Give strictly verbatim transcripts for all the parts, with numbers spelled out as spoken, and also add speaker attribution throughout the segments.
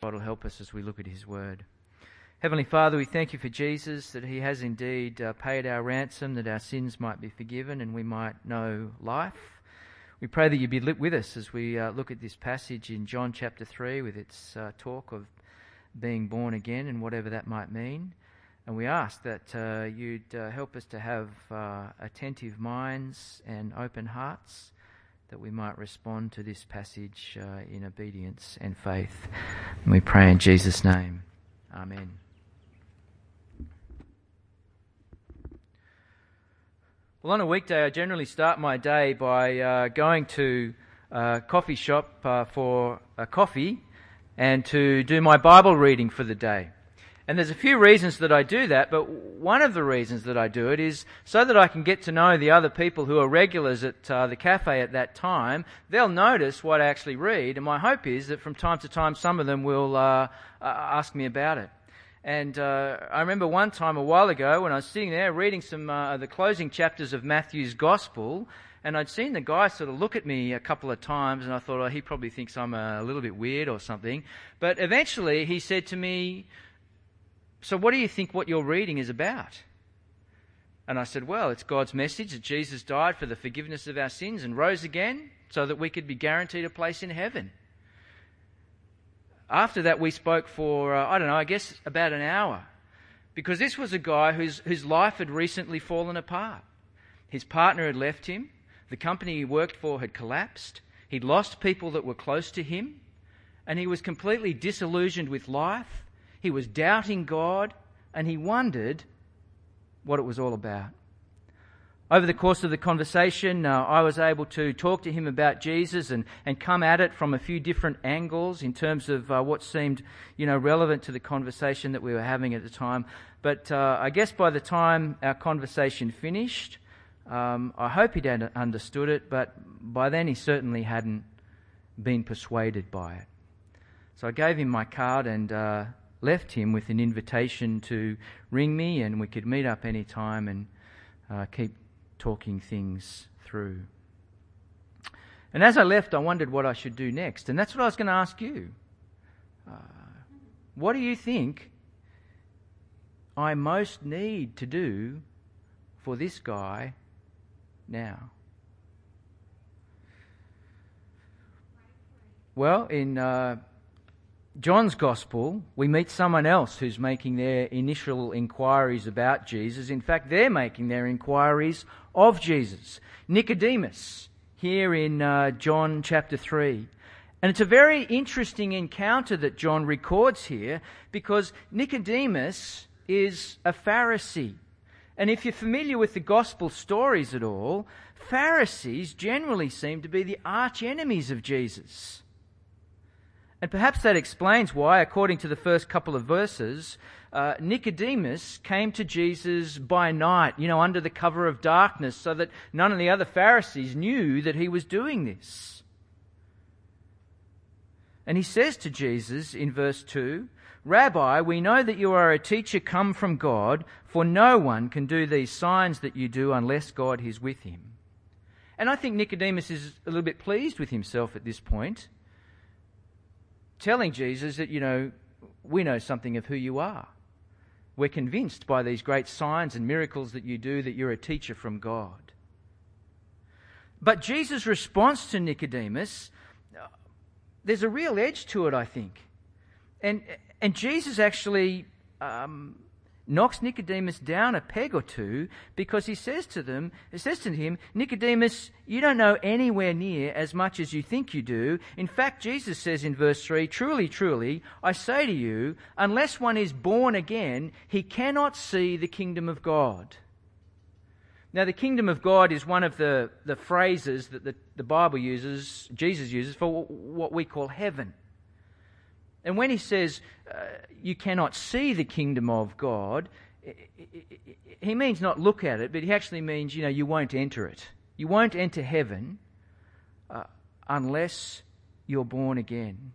Speaker 1: God will help us as we look at his word. Heavenly Father, we thank you for Jesus, that he has indeed uh, paid our ransom, that our sins might be forgiven and we might know life. We pray that you be lit with us as we uh, look at this passage in John chapter three with its uh, talk of being born again and whatever that might mean. And we ask that uh, you'd uh, help us to have uh, attentive minds and open hearts, that we might respond to this passage uh, in obedience and faith. And we pray in Jesus' name. Amen. Well, on a weekday, I generally start my day by uh, going to a coffee shop uh, for a coffee and to do my Bible reading for the day. And there's a few reasons that I do that, but one of the reasons that I do it is so that I can get to know the other people who are regulars at uh, the cafe at that time. They'll notice what I actually read, and my hope is that from time to time some of them will uh, uh, ask me about it. And uh, I remember one time a while ago when I was sitting there reading some uh, the closing chapters of Matthew's Gospel, and I'd seen the guy sort of look at me a couple of times, and I thought, oh, he probably thinks I'm a little bit weird or something. But eventually he said to me, "So what do you think what you're reading is about?" And I said, well, it's God's message that Jesus died for the forgiveness of our sins and rose again so that we could be guaranteed a place in heaven. After that, we spoke for, uh, I don't know, I guess about an hour, because this was a guy whose, whose life had recently fallen apart. His partner had left him. The company he worked for had collapsed. He'd lost people that were close to him, and he was completely disillusioned with life. He was doubting God, and he wondered what it was all about. Over the course of the conversation, uh, I was able to talk to him about Jesus and, and come at it from a few different angles in terms of uh, what seemed, you know, relevant to the conversation that we were having at the time. But uh, I guess by the time our conversation finished, um, I hope he'd understood it, but by then he certainly hadn't been persuaded by it. So I gave him my card and uh, left him with an invitation to ring me, and we could meet up any time and uh, keep talking things through. And as I left, I wondered what I should do next, and that's what I was going to ask you. Uh, what do you think I most need to do for this guy now? Well, in uh, John's Gospel, we meet someone else who's making their initial inquiries about Jesus. In fact, they're making their inquiries of Jesus. Nicodemus, here in uh, John chapter three. And it's a very interesting encounter that John records here, because Nicodemus is a Pharisee. And if you're familiar with the Gospel stories at all, Pharisees generally seem to be the arch enemies of Jesus. And perhaps that explains why, according to the first couple of verses, uh, Nicodemus came to Jesus by night, you know, under the cover of darkness, so that none of the other Pharisees knew that he was doing this. And he says to Jesus in verse two, "Rabbi, we know that you are a teacher come from God, for no one can do these signs that you do unless God is with him." And I think Nicodemus is a little bit pleased with himself at this point, telling Jesus that, you know, we know something of who you are. We're convinced by these great signs and miracles that you do that you're a teacher from God. But Jesus' response to Nicodemus, there's a real edge to it, I think. And and Jesus actually um, knocks Nicodemus down a peg or two, because he says to them, he says to him, "Nicodemus, you don't know anywhere near as much as you think you do. In fact," Jesus says in verse three, "Truly, truly, I say to you, unless one is born again, he cannot see the kingdom of God." Now, the kingdom of God is one of the, the phrases that the, the Bible uses, Jesus uses, for what we call heaven. And when he says uh, you cannot see the kingdom of God, he means not look at it, but he actually means, you know, you won't enter it. You won't enter heaven uh, unless you're born again.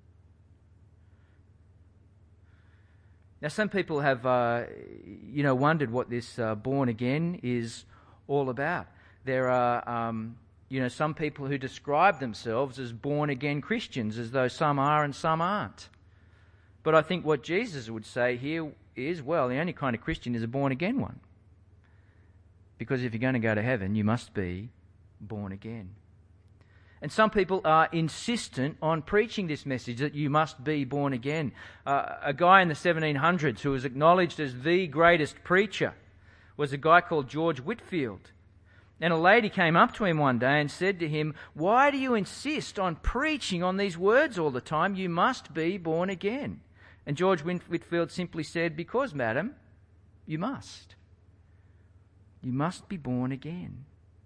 Speaker 1: Now, some people have, uh, you know, wondered what this uh, born again is all about. There are, um, you know, some people who describe themselves as born again Christians, as though some are and some aren't. But I think what Jesus would say here is, well, the only kind of Christian is a born-again one. Because if you're going to go to heaven, you must be born again. And some people are insistent on preaching this message that you must be born again. Uh, a guy in the seventeen hundreds who was acknowledged as the greatest preacher was a guy called George Whitefield. And a lady came up to him one day and said to him, "Why do you insist on preaching on these words all the time? You must be born again." And George Whitefield simply said, "Because, madam, you must. You must be born again."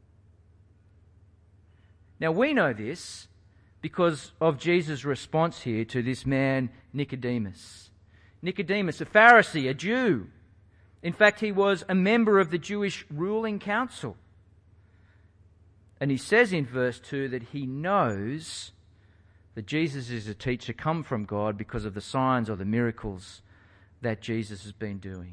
Speaker 1: Now we know this because of Jesus' response here to this man Nicodemus. Nicodemus, a Pharisee, a Jew. In fact, he was a member of the Jewish ruling council. And he says in verse two that he knows that Jesus is a teacher come from God because of the signs or the miracles that Jesus has been doing.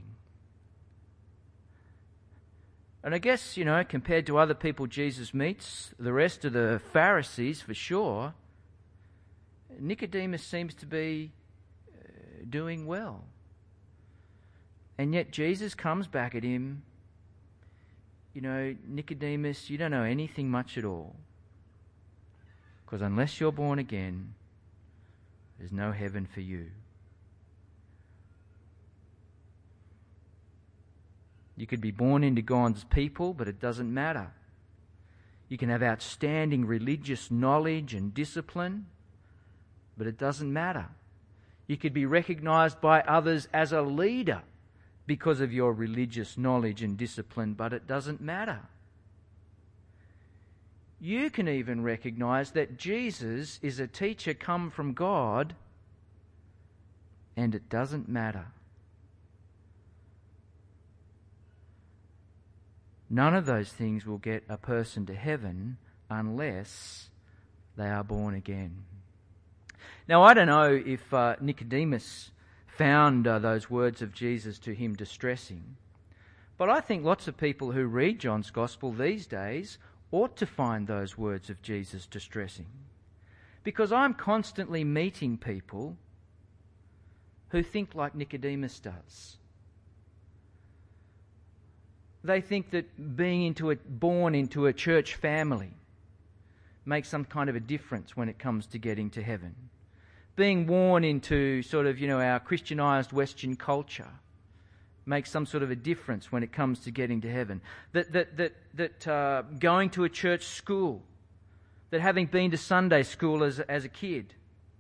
Speaker 1: And I guess, you know, compared to other people Jesus meets, the rest of the Pharisees for sure, Nicodemus seems to be uh, doing well. And yet Jesus comes back at him, you know, "Nicodemus, you don't know anything much at all. Because unless you're born again, there's no heaven for you." You could be born into God's people, but it doesn't matter. You can have outstanding religious knowledge and discipline, but it doesn't matter. You could be recognized by others as a leader because of your religious knowledge and discipline, but it doesn't matter. You can even recognize that Jesus is a teacher come from God, and it doesn't matter. None of those things will get a person to heaven unless they are born again. Now, I don't know if uh, Nicodemus found uh, those words of Jesus to him distressing, but I think lots of people who read John's Gospel these days ought to find those words of Jesus distressing. Because I'm constantly meeting people who think like Nicodemus does. They think that being into a, born into a church family makes some kind of a difference when it comes to getting to heaven. Being born into sort of, you know, our Christianized Western culture makes some sort of a difference when it comes to getting to heaven. That that that that uh, going to a church school, that having been to Sunday school as as a kid,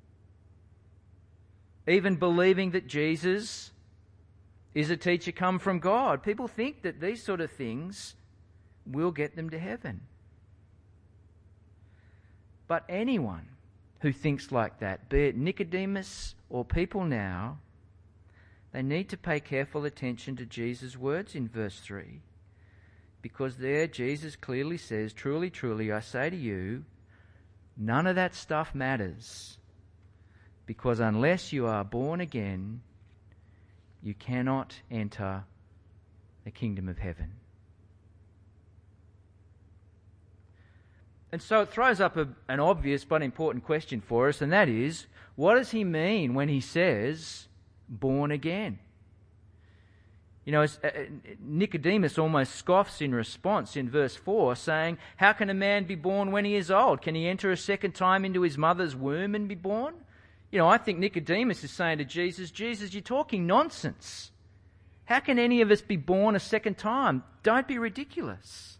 Speaker 1: even believing that Jesus is a teacher come from God. People think that these sort of things will get them to heaven. But anyone who thinks like that, be it Nicodemus or people now, they need to pay careful attention to Jesus' words in verse three. Because there Jesus clearly says, "Truly, truly, I say to you, none of that stuff matters. Because unless you are born again, you cannot enter the kingdom of heaven." And so it throws up a, an obvious but important question for us, and that is, what does he mean when he says, born again? You know, uh, Nicodemus almost scoffs in response in verse four, saying, "How can a man be born when he is old? Can he enter a second time into his mother's womb and be born?" You know, I think Nicodemus is saying to Jesus, "Jesus, you're talking nonsense. How can any of us be born a second time? Don't be ridiculous."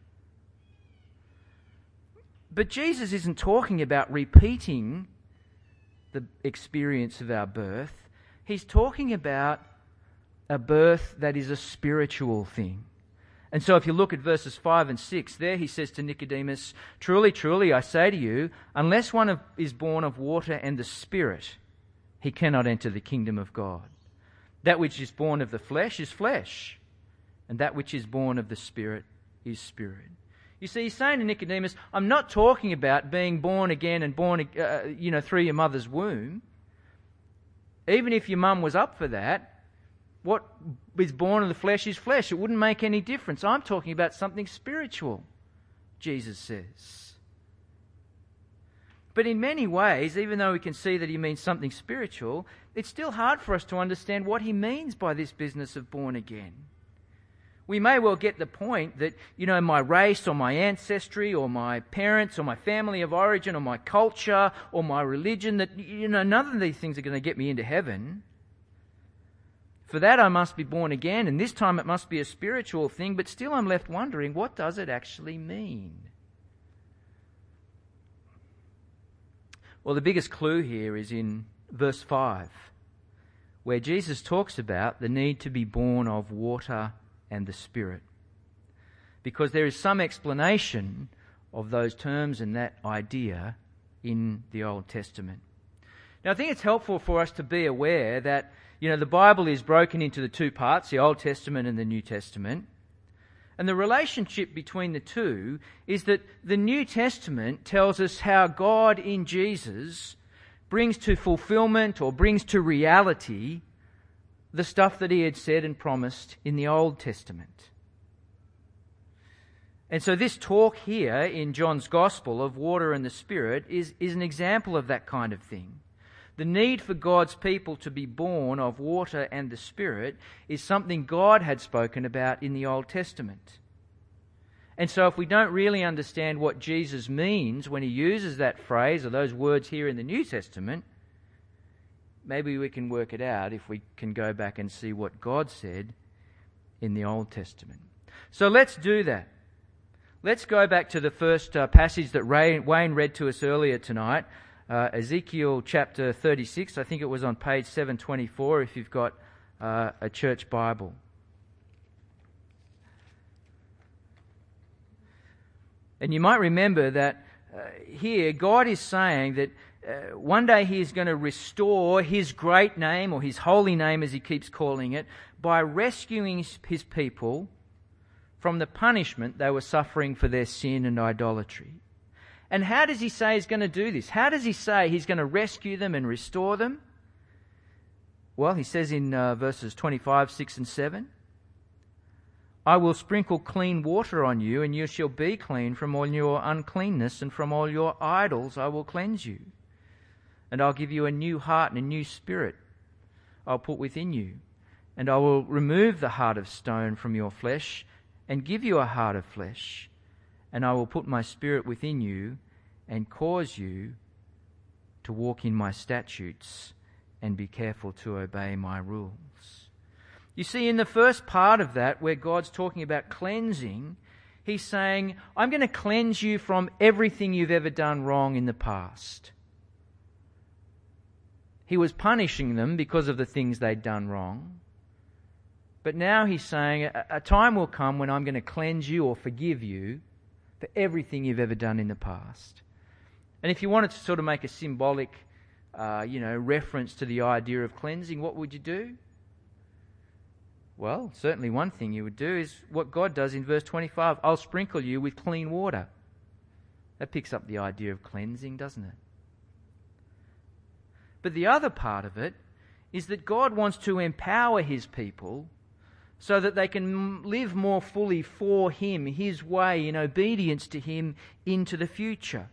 Speaker 1: But Jesus isn't talking about repeating the experience of our birth. He's talking about a birth that is a spiritual thing. And so if you look at verses five and six, there he says to Nicodemus, "Truly, truly, I say to you, unless one of, is born of water and the Spirit, he cannot enter the kingdom of God. That which is born of the flesh is flesh, and that which is born of the Spirit is spirit." You see, he's saying to Nicodemus, I'm not talking about being born again and born, uh, you know, through your mother's womb. Even if your mum was up for that, what is born of the flesh is flesh. It wouldn't make any difference. I'm talking about something spiritual, Jesus says. But in many ways, even though we can see that he means something spiritual, it's still hard for us to understand what he means by this business of born again. We may well get the point that, you know, my race or my ancestry or my parents or my family of origin or my culture or my religion, that, you know, none of these things are going to get me into heaven. For that I must be born again, and this time it must be a spiritual thing, but still I'm left wondering, what does it actually mean? Well, the biggest clue here is in verse five, where Jesus talks about the need to be born of water and the Spirit. Because there is some explanation of those terms and that idea in the Old Testament. Now, I think it's helpful for us to be aware that, you know, the Bible is broken into the two parts, the Old Testament and the New Testament. And the relationship between the two is that the New Testament tells us how God in Jesus brings to fulfillment or brings to reality the stuff that he had said and promised in the Old Testament. And so this talk here in John's Gospel of water and the Spirit is, is an example of that kind of thing. The need for God's people to be born of water and the Spirit is something God had spoken about in the Old Testament. And so if we don't really understand what Jesus means when he uses that phrase or those words here in the New Testament, maybe we can work it out if we can go back and see what God said in the Old Testament. So let's do that. Let's go back to the first uh, passage that Ray, Wayne read to us earlier tonight, uh, Ezekiel chapter thirty-six. I think it was on page seven twenty-four if you've got uh, a church Bible. And you might remember that uh, here God is saying that uh, one day he is going to restore his great name, or his holy name as he keeps calling it, by rescuing his people from the punishment they were suffering for their sin and idolatry. And how does he say he's going to do this? How does he say he's going to rescue them and restore them? Well, he says in uh, verses twenty-five, six and seven, I will sprinkle clean water on you, and you shall be clean from all your uncleanness, and from all your idols I will cleanse you. And I'll give you a new heart and a new spirit I'll put within you. And I will remove the heart of stone from your flesh, and give you a heart of flesh. And I will put my spirit within you, and cause you to walk in my statutes, and be careful to obey my rules. You see, in the first part of that, where God's talking about cleansing, he's saying, I'm going to cleanse you from everything you've ever done wrong in the past. He was punishing them because of the things they'd done wrong. But now he's saying, a, a time will come when I'm going to cleanse you or forgive you for everything you've ever done in the past. And if you wanted to sort of make a symbolic, uh, you know, reference to the idea of cleansing, what would you do? Well, certainly one thing you would do is what God does in verse twenty-five. I'll sprinkle you with clean water. That picks up the idea of cleansing, doesn't it? But the other part of it is that God wants to empower his people so that they can live more fully for him, his way, in obedience to him into the future.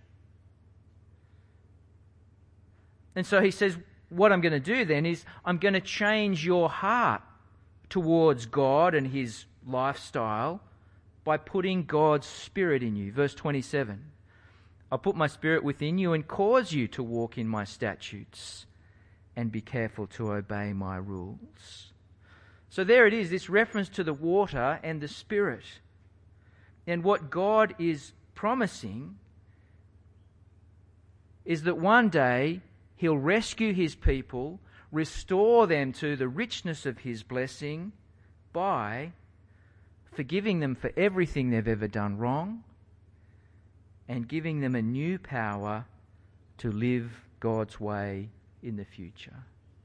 Speaker 1: And so he says, what I'm going to do then is I'm going to change your heart towards God and his lifestyle by putting God's Spirit in you. Verse twenty-seven. I'll put my Spirit within you and cause you to walk in my statutes and be careful to obey my rules. So there it is, this reference to the water and the Spirit. And what God is promising is that one day he'll rescue his people, restore them to the richness of his blessing by forgiving them for everything they've ever done wrong and giving them a new power to live God's way in the future.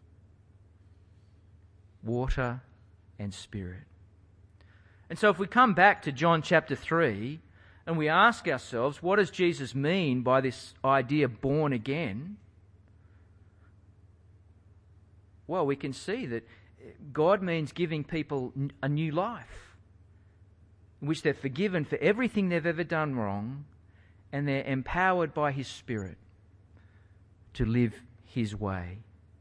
Speaker 1: Water and Spirit. And so if we come back to John chapter three and we ask ourselves, what does Jesus mean by this idea born again? Well, we can see that God means giving people a new life in which they're forgiven for everything they've ever done wrong and they're empowered by his Spirit to live his way.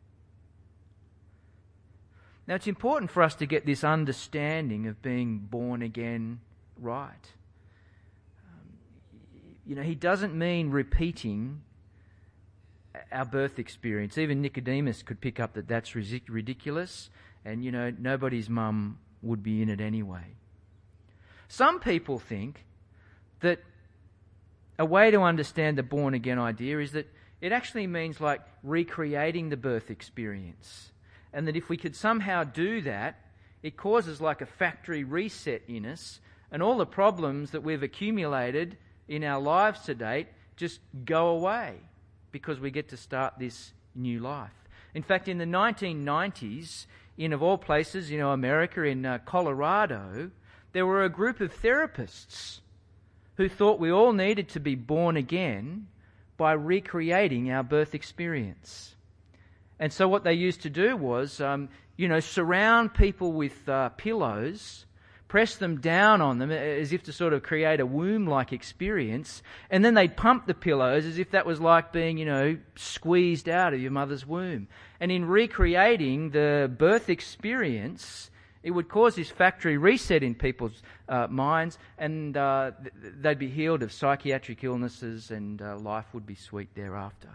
Speaker 1: Now, it's important for us to get this understanding of being born again right. Um, you know, he doesn't mean repeating our birth experience. Even Nicodemus could pick up that that's ridiculous, and, you know, nobody's mum would be in it anyway. Some people think that a way to understand the born again idea is that it actually means like recreating the birth experience. And that if we could somehow do that, it causes like a factory reset in us, and all the problems that we've accumulated in our lives to date just go away because we get to start this new life. In fact, in the nineteen nineties, in of all places, you know, America, in uh, Colorado, there were a group of therapists who thought we all needed to be born again by recreating our birth experience. And so what they used to do was, um, you know, surround people with uh, pillows, press them down on them as if to sort of create a womb-like experience, and then they'd pump the pillows as if that was like being, you know, squeezed out of your mother's womb. And in recreating the birth experience, it would cause this factory reset in people's uh, minds, and uh, th- they'd be healed of psychiatric illnesses, and uh, life would be sweet thereafter.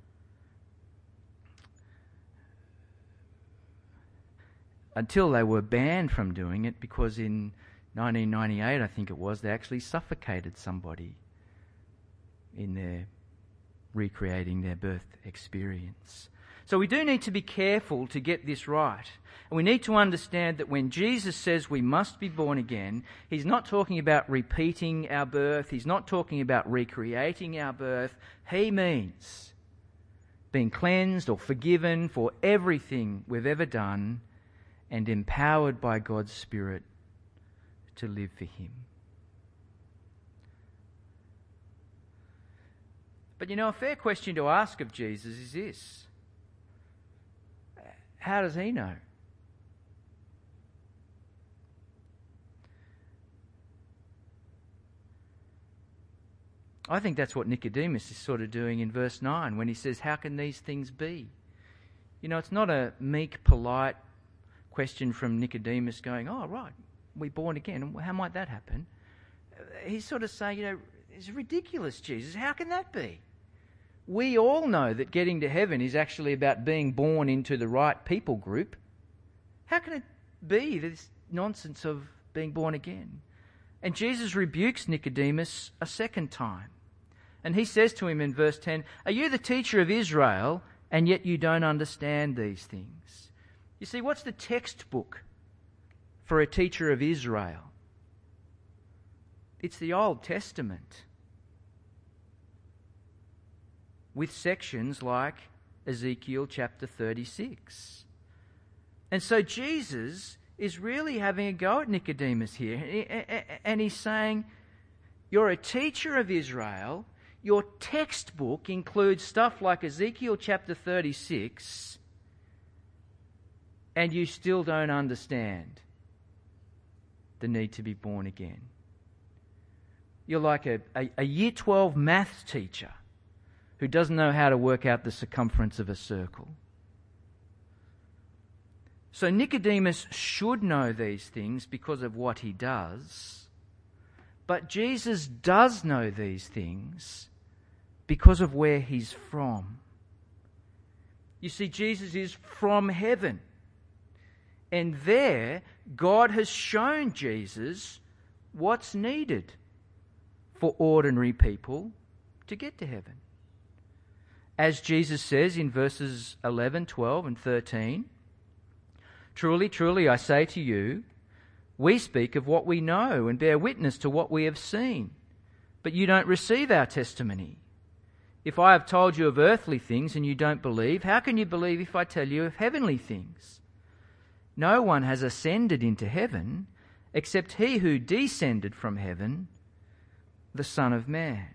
Speaker 1: Until they were banned from doing it, because in nineteen ninety-eight, I think it was, they actually suffocated somebody in their recreating their birth experience. So we do need to be careful to get this right. And we need to understand that when Jesus says we must be born again, he's not talking about repeating our birth. He's not talking about recreating our birth. He means being cleansed or forgiven for everything we've ever done and empowered by God's Spirit to live for him. But you know, a fair question to ask of Jesus is this: how does he know? I think that's what Nicodemus is sort of doing in verse nine when he says, how can these things be? You know, it's not a meek, polite question from Nicodemus going, oh, right, we're born again. How might that happen? He's sort of saying, you know, it's ridiculous, Jesus. How can that be? We all know that getting to heaven is actually about being born into the right people group. How can it be this nonsense of being born again? And Jesus rebukes Nicodemus a second time. And he says to him in verse ten, are you the teacher of Israel, and yet you don't understand these things? You see, what's the textbook for a teacher of Israel? It's the Old Testament, with sections like Ezekiel chapter thirty-six. And so Jesus is really having a go at Nicodemus here. And he's saying, you're a teacher of Israel. Your textbook includes stuff like Ezekiel chapter thirty-six, and you still don't understand the need to be born again. You're like a, a, a year twelve maths teacher who doesn't know how to work out the circumference of a circle. So Nicodemus should know these things because of what he does, but Jesus does know these things because of where he's from. You see, Jesus is from heaven, and there God has shown Jesus what's needed for ordinary people to get to heaven. As Jesus says in verses eleven, twelve and thirteen, truly, truly, I say to you, we speak of what we know and bear witness to what we have seen, but you don't receive our testimony. If I have told you of earthly things and you don't believe, how can you believe if I tell you of heavenly things? No one has ascended into heaven except he who descended from heaven, the Son of Man.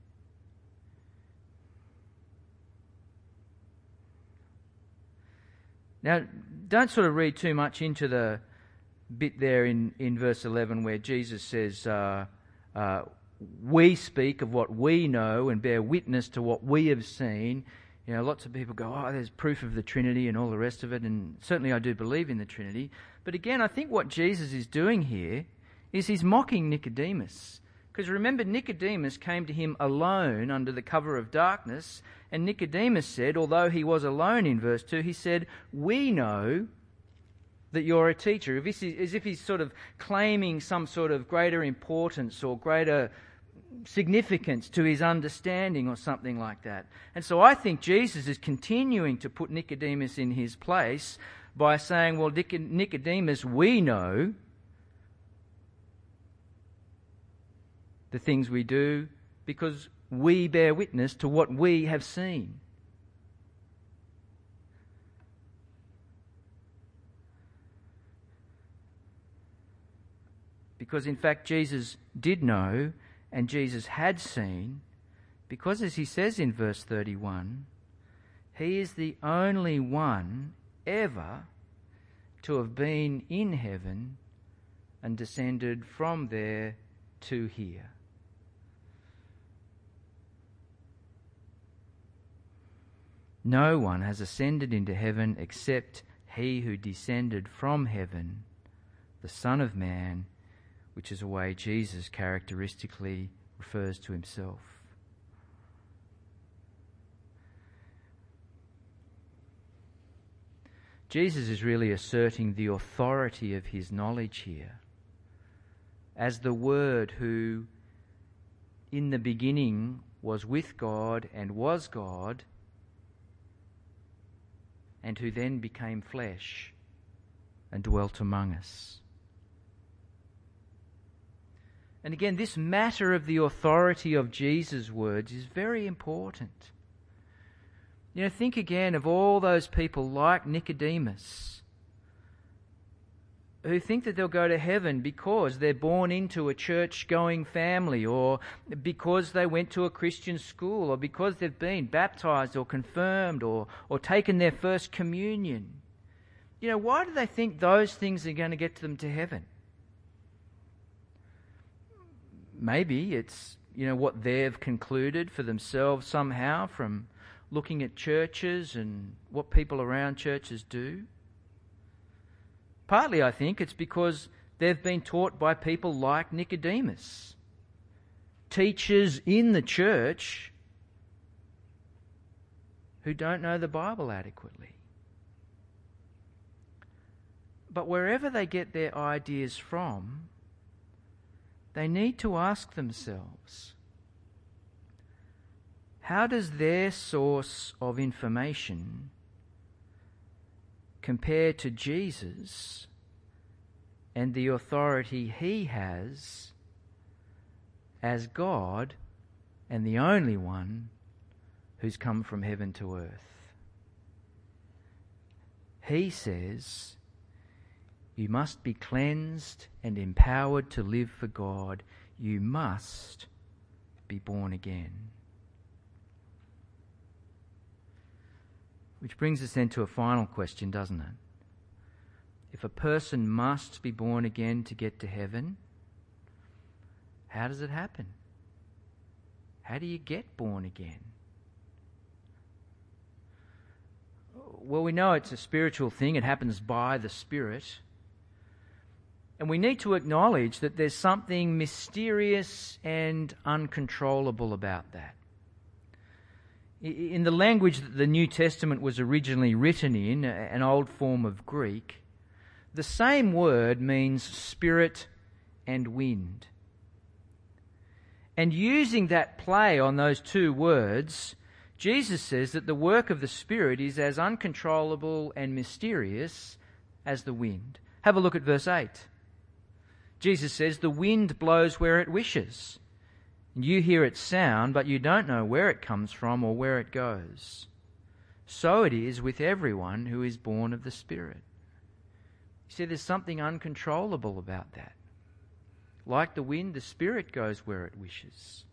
Speaker 1: Now, don't sort of read too much into the bit there in, in verse eleven where Jesus says, uh, uh, we speak of what we know and bear witness to what we have seen. You know, lots of people go, oh, there's proof of the Trinity and all the rest of it, and certainly I do believe in the Trinity. But again, I think what Jesus is doing here is he's mocking Nicodemus. Because remember, Nicodemus came to him alone under the cover of darkness, and Nicodemus said, although he was alone in verse two, he said, we know that you're a teacher, as if he's sort of claiming some sort of greater importance or greater significance to his understanding or something like that. And so I think Jesus is continuing to put Nicodemus in his place by saying, well, Nicodemus, we know the things we do because we bear witness to what we have seen. Because in fact Jesus did know and Jesus had seen, because as he says in verse thirty-one, he is the only one ever to have been in heaven and descended from there to here. No one has ascended into heaven except he who descended from heaven, the Son of Man, which is a way Jesus characteristically refers to himself. Jesus is really asserting the authority of his knowledge here as the Word who in the beginning was with God and was God, and who then became flesh and dwelt among us. And again, this matter of the authority of Jesus' words is very important. You know, think again of all those people like Nicodemus who think that they'll go to heaven because they're born into a church-going family, or because they went to a Christian school, or because they've been baptized or confirmed or, or taken their first communion. You know, why do they think those things are going to get them to heaven? Maybe it's, you know, what they've concluded for themselves somehow from looking at churches and what people around churches do. Partly, I think, it's because they've been taught by people like Nicodemus, teachers in the church who don't know the Bible adequately. But wherever they get their ideas from, they need to ask themselves, how does their source of information compare to Jesus and the authority he has as God and the only one who's come from heaven to earth? He says, you must be cleansed and empowered to live for God. You must be born again. Which brings us then to a final question, doesn't it? If a person must be born again to get to heaven, how does it happen? How do you get born again? Well, we know it's a spiritual thing. It happens by the Spirit. And we need to acknowledge that there's something mysterious and uncontrollable about that. In the language that the New Testament was originally written in, an old form of Greek, the same word means spirit and wind. And using that play on those two words, Jesus says that the work of the Spirit is as uncontrollable and mysterious as the wind. Have a look at verse eight. Jesus says, the wind blows where it wishes. You hear its sound, but you don't know where it comes from or where it goes. So it is with everyone who is born of the Spirit. You see, there's something uncontrollable about that. Like the wind, the Spirit goes where it wishes.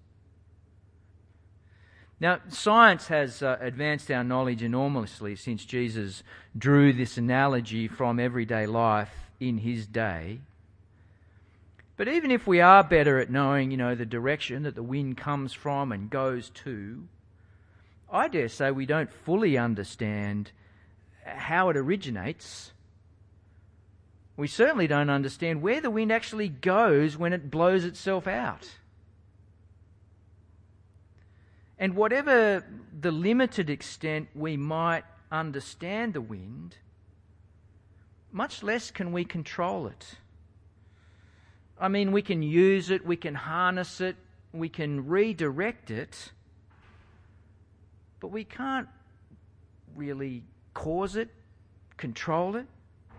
Speaker 1: Now, science has uh, advanced our knowledge enormously since Jesus drew this analogy from everyday life in his day. But even if we are better at knowing, you know, the direction that the wind comes from and goes to, I dare say we don't fully understand how it originates. We certainly don't understand where the wind actually goes when it blows itself out. And whatever the limited extent we might understand the wind, much less can we control it. I mean, we can use it, we can harness it, we can redirect it, but we can't really cause it, control it.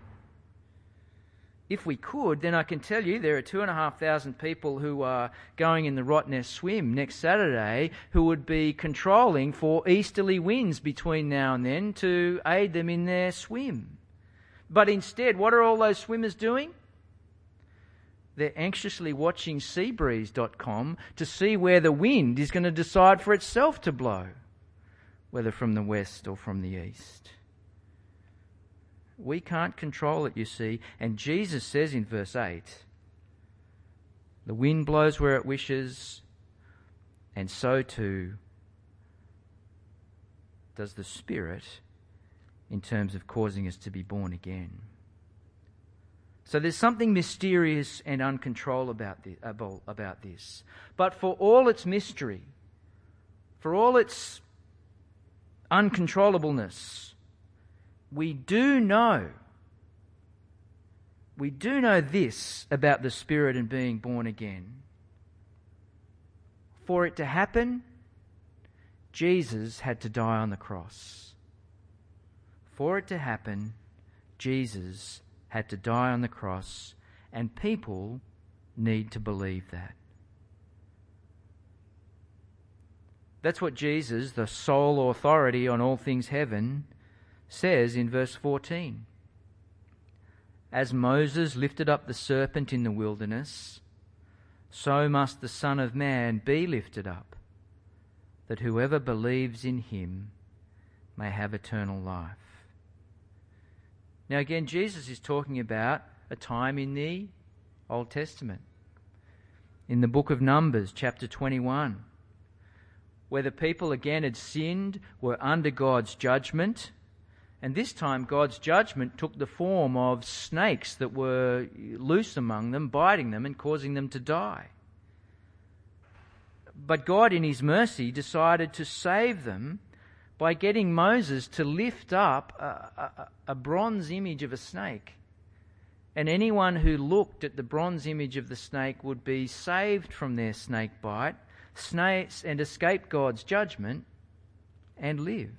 Speaker 1: If we could, then I can tell you there are two and a half thousand people who are going in the Rottnest Swim next Saturday who would be controlling for easterly winds between now and then to aid them in their swim. But instead, what are all those swimmers doing? They're anxiously watching seabreeze dot com to see where the wind is going to decide for itself to blow, whether from the west or from the east. We can't control it, you see. And Jesus says in verse eight, the wind blows where it wishes, and so too does the Spirit in terms of causing us to be born again. So there's something mysterious and uncontrollable about this. But for all its mystery, for all its uncontrollableness, we do know, we do know this about the Spirit and being born again. For it to happen, Jesus had to die on the cross. For it to happen, Jesus had to die on the cross, and people need to believe that. That's what Jesus, the sole authority on all things heaven, says in verse fourteen. As Moses lifted up the serpent in the wilderness, so must the Son of Man be lifted up, that whoever believes in him may have eternal life. Now again, Jesus is talking about a time in the Old Testament, in the book of Numbers, chapter twenty-one, where the people again had sinned, were under God's judgment. And this time God's judgment took the form of snakes that were loose among them, biting them and causing them to die. But God in his mercy decided to save them by getting Moses to lift up a, a, a bronze image of a snake. And anyone who looked at the bronze image of the snake would be saved from their snake bite, snakes, and escape God's judgment and live.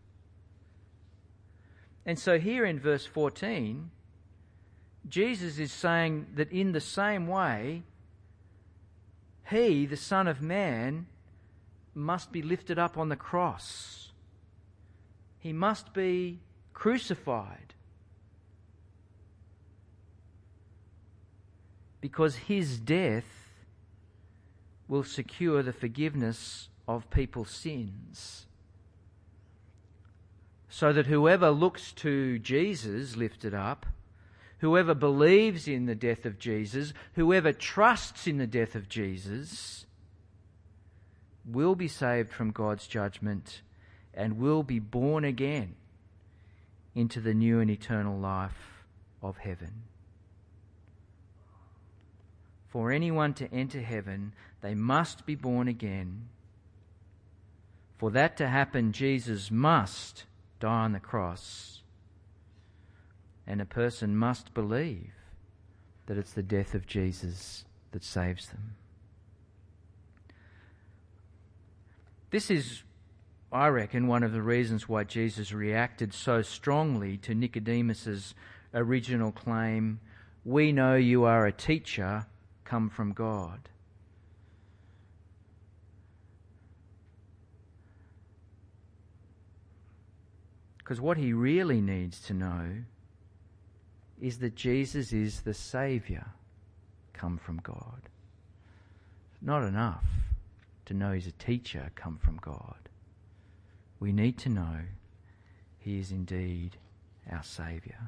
Speaker 1: And so here in verse fourteen, Jesus is saying that in the same way, he, the Son of Man, must be lifted up on the cross. He must be crucified. Because his death will secure the forgiveness of people's sins. So that whoever looks to Jesus lifted up, whoever believes in the death of Jesus, whoever trusts in the death of Jesus, will be saved from God's judgment and will be born again into the new and eternal life of heaven. For anyone to enter heaven, they must be born again. For that to happen, Jesus must die on the cross, and a person must believe that it's the death of Jesus that saves them. This is, I reckon, one of the reasons why Jesus reacted so strongly to Nicodemus's original claim, "We know you are a teacher come from God." Because what he really needs to know is that Jesus is the Saviour come from God. Not enough to know he's a teacher come from God. We need to know he is indeed our Saviour.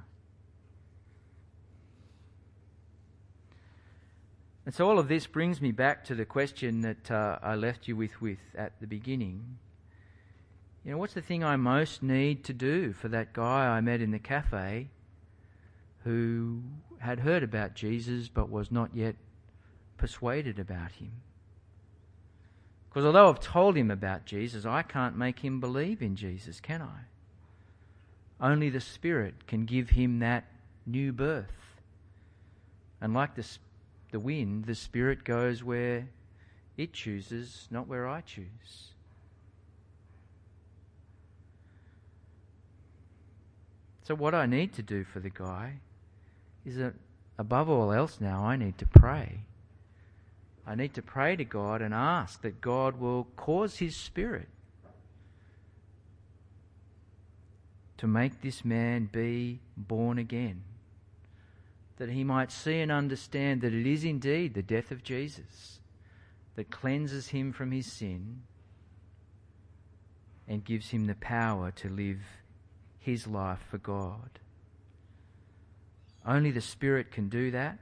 Speaker 1: And so all of this brings me back to the question that uh, I left you with, with at the beginning. You know, what's the thing I most need to do for that guy I met in the cafe who had heard about Jesus but was not yet persuaded about him? Because although I've told him about Jesus, I can't make him believe in Jesus, can I? Only the Spirit can give him that new birth. And like the, the wind, the Spirit goes where it chooses, not where I choose. So what I need to do for the guy is that above all else now I need to pray. I need to pray to God and ask that God will cause his Spirit to make this man be born again, that he might see and understand that it is indeed the death of Jesus that cleanses him from his sin and gives him the power to live his life for God. Only the Spirit can do that.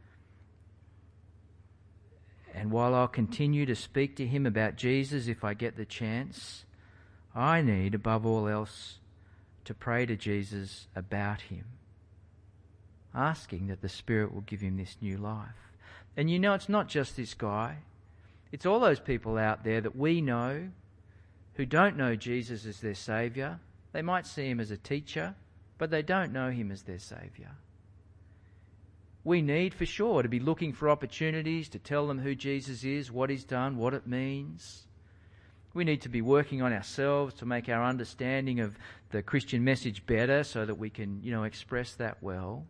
Speaker 1: And while I'll continue to speak to him about Jesus if I get the chance, I need, above all else, to pray to Jesus about him, asking that the Spirit will give him this new life. And you know, it's not just this guy. It's all those people out there that we know who don't know Jesus as their Saviour. They might see him as a teacher, but they don't know him as their Saviour. We need, for sure, to be looking for opportunities to tell them who Jesus is, what he's done, what it means. We need to be working on ourselves to make our understanding of the Christian message better so that we can, you know, express that well.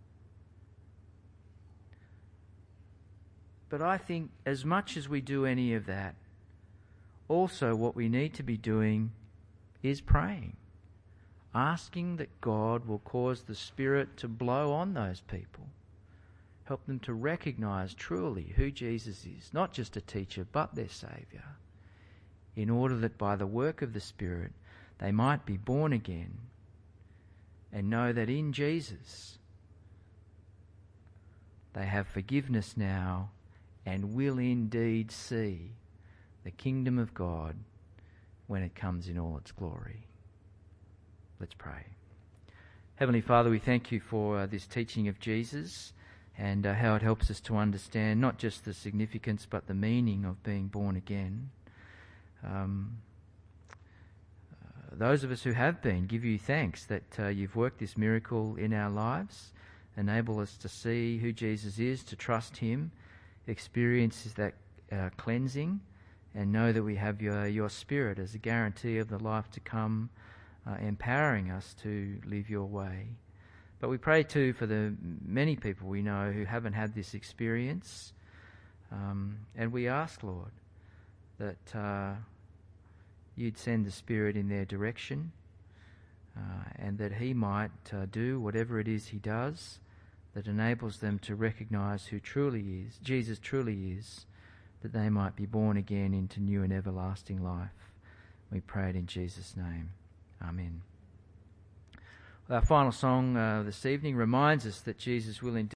Speaker 1: But I think as much as we do any of that, also what we need to be doing is praying, asking that God will cause the Spirit to blow on those people, help them to recognise truly who Jesus is, not just a teacher but their Saviour, in order that by the work of the Spirit they might be born again and know that in Jesus they have forgiveness now and will indeed see the kingdom of God when it comes in all its glory. Let's pray. Heavenly Father, we thank you for uh, this teaching of Jesus and uh, how it helps us to understand not just the significance but the meaning of being born again. Um, uh, those of us who have been give you thanks that uh, you've worked this miracle in our lives. Enable us to see who Jesus is, to trust him, experience that uh, cleansing, and know that we have your, your Spirit as a guarantee of the life to come, uh, empowering us to live your way. But we pray too for the many people we know who haven't had this experience, um, and we ask, Lord, that uh, you'd send the Spirit in their direction, uh, and that he might uh, do whatever it is he does that enables them to recognise who truly is, Jesus truly is, that they might be born again into new and everlasting life. We pray it in Jesus' name. Amen. Our final song uh, this evening reminds us that Jesus will indeed